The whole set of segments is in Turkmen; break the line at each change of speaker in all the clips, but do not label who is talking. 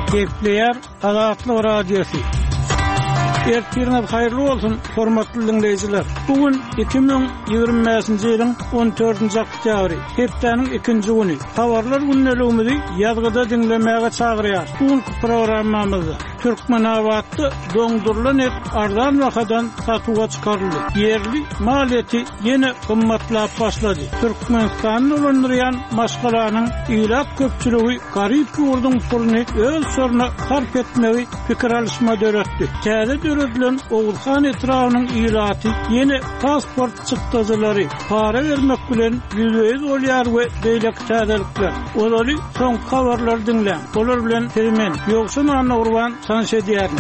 Kepler Azatlyk Radiosu. Ertiriniz hayırlı olsun, hormatly dinleyijiler. Bugün 2025-nji ýylyň 14-nji oktýabry, hepdeniň 2-nji güni. Habarlar günnäligimizi ýazgyda dinlemäge çagyrýar. Bugünkü programmamyzda Türkmenawatda doňdurulan et arzan wakadan satuga çykaryldy. Yerli maliyeti ýene gymmatlap başlady. Türkmenistanyny ulandyrýan maşgalanyň ýylap köpçüligi garyp ýurdun pulyny öz soruna sarp etmegi pikir alışma döretdi. Täze döredilen Oğuzhan etrawynyň ýylaty ýene pasport çykdyjylary para bermek bilen ýüzüýiz bolýar we beýlek täzelikler. Olary soň habarlar dinlen. Olar bilen hemen ýoksa many urban sanşedýär.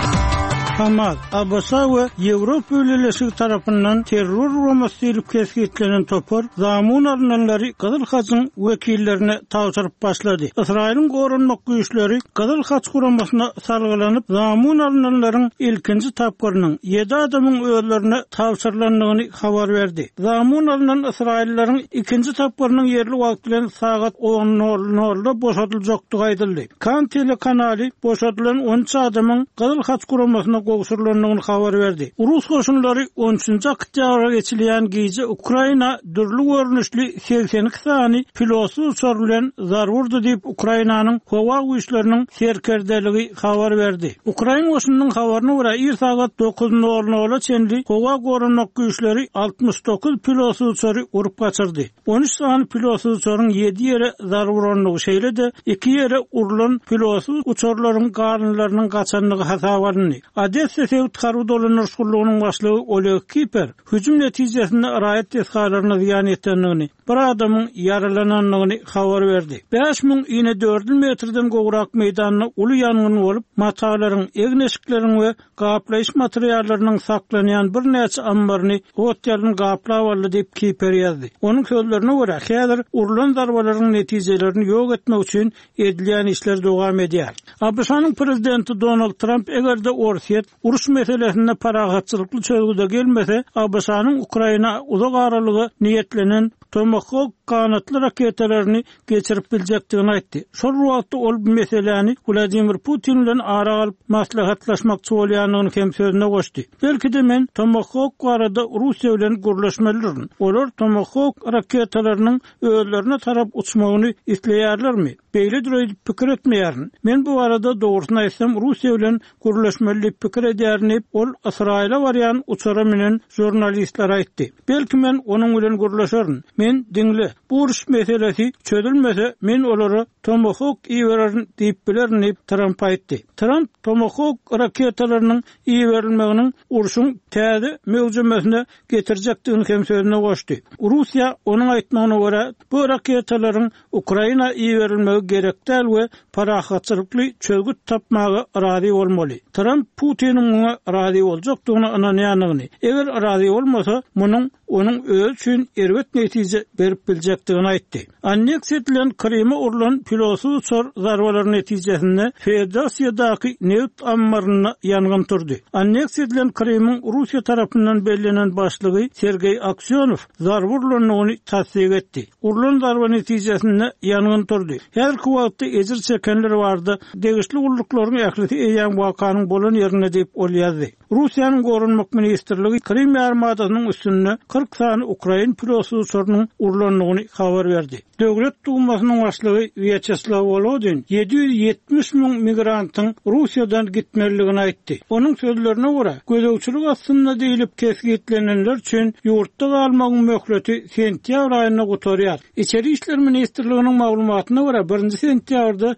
Hamas, Abasa ve Avrupa ülkeleri tarafından terör uğramasıyla keskitlenen topar, zamun alınanları Kızıl Haç'ın vekillerine tavsırıp başladı. İsrail'in korunmak güçleri Kızıl Haç kuramasına salgılanıp, zamun alınanların ilkinci tapkarının 7 adamın ölülerine tavsırlandığını haber verdi. Zamun alınan İsraillerin ikinci tapkarının yerli vaktilen saat 10:00'da boşaltılacaktığı aydıldı. Kan telekanalı boşaltılan 13 adamın Kızıl Haç kuramasına goşurlarının haber verdi. Rus koşunları 13-nji oktýabra geçilýän gece Ukraina dürli görnüşli 82 sany pilotsy uçar bilen zar vurdy diýip Ukrainanyň howa güýçleriniň serkerdeligi haber verdi. Ukraina goşunynyň habaryna görä ir saat 9:00 çenli howa gorunmak güýçleri 69 pilotsy uçary urup gaçyrdy. 13 sany pilotsy uçaryň 7 ýere zar vuranlygy şeýle-de 2 ýere urulan pilotsy uçarlaryň garynlarynyň gaçanlygy hasap alındy. Odessa Sevt Karu dolanır şurluğunun başlığı Oleg Kiper, hücum netijesinde raýat tesgalarına ziyan etdenligini, bir adamın yaralananlygini haber verdi. 5000 ýene 4 metrden gowrak meýdanyna uly ýangyn bolup, matalaryň, egneşiklerin we gaplaýyş materiallarynyň saklanýan bir näçe ambaryny hotelden gaplap aldy diýip Kiper ýazdy. Onuň sözlerine görä, häzir urulan zarbalaryň netijelerini ýok etmek üçin edilýän işler dowam edýär. Abşanyň prezidenti Donald Trump egerde Orsiýet uruş meselesinde paragatçylykly çözgüde gelmese, Abşanyň Ukraina uzak aralygy niýetlenen Tomahawk kanatly raketalaryny geçirip biljekdigini aýtdy. Şol wagtda ol bu meseleni Vladimir Putin bilen ara alyp maslahatlaşmakçy bolýanyny hem sözüne goşdy. Belki de men Tomahawk barada Russiýa bilen gürleşmelidirin. Olar Tomahawk raketalarynyň öýlerine tarap uçmagyny isleýärlermi? Beýle diýip pikir etmeýärin. Men bu arada dogrusyny aýtsam Russiýa bilen gürleşmeli pikir edýärni ol Israila barýan uçara menen jurnalistler aýtdy. Belki men onuň bilen gürleşerin. Men dinle, bu uruş meselesi çözülmese men olary Tomahawk iýererin diýip bilerini Trump aýtdy. Trump Tomahawk raketalarynyň iýerilmeginiň uruşyň täze möwjemesine getirjekdigini hem sözüne goşdy. Russiýa onuň aýtmagyna görä bu raketalaryň Ukraina iýerilmegi gerekdäl we parahatçylykly çözgü tapmagy razy bolmaly. Trump Putiniň muňa razy boljakdygyny ananýanyny, eger razy bolmasa onuň öz üçin erwet netije berip biljekdigini aýtdy. Anneksiýa edilen Krym'a urulan pilotsy uçar zarbalary netijesinde Federatsiýadaky neft ambaryna ýangyn turdy. Anneksiýa edilen Krym'yň Russiýa tarapyndan bellänen başlygy Sergey Aksyonov zar vurulanyny tasdik etdi. Urulan zarba netijesinde ýangyn turdy. Häzirki wagtda ejir çekenler bardy. Degişli ulluklaryn ählisi eýän wakanyň bolan ýerine diýip ol ýazdy. Russiýanyň gorunmak ministrligi Krym armadasynyň üstünde 40 sany Ukraina pilotsy uçarynyň urulanlygyny haber berdi. Döwlet dumasynyň başlygy Vyacheslav Volodin 770 000 migrantyň Russiýadan gitmeligini aýtdy. Onuň sözlerine görä, gözegçilik aslynda diýilip kesgitlenenler üçin ýurtda galmagyň möhleti sentýabr aýyna gotarýar. İçeri işler ministrliginiň maglumatyna görä 1-nji sentýabrda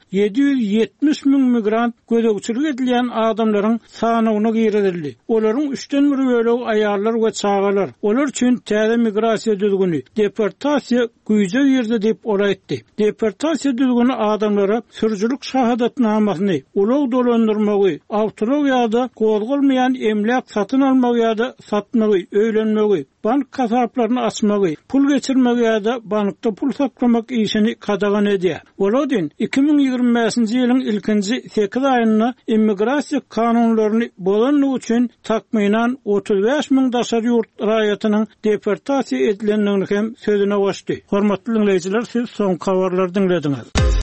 770 000 migrant gözegçilik edilýän adamlaryň sanawyna girildi. Olaryň 3-den biri bölegi aýallar we çagalar. Olar üçin täze migrasiýa düzgüni, deportasiýa güýje ýerde diýip oraýtdy. Deportasiýa düzgüni adamlara sürücülük şahadatnamasyny, ulug dolandyrmagy, awtolog ýa-da gozgulmaýan emlak satyn almagy ýa-da satmagy, öýlenmegi, bank kasaplaryny açmagy, pul geçirmegi ýa-da bankda pul saklamak işini kadagan edýär. Volodin 2025-nji ýylyň ilkinji 8 aýyna immigrasiýa kanunlaryny bolanlyk üçin takmynan 35 000 daşary ýurt raýatynyň deportasiýa edilendigini hem sözüne goşdy. Hormatly dinleyijiler, siz soň habarlary dinlediňiz.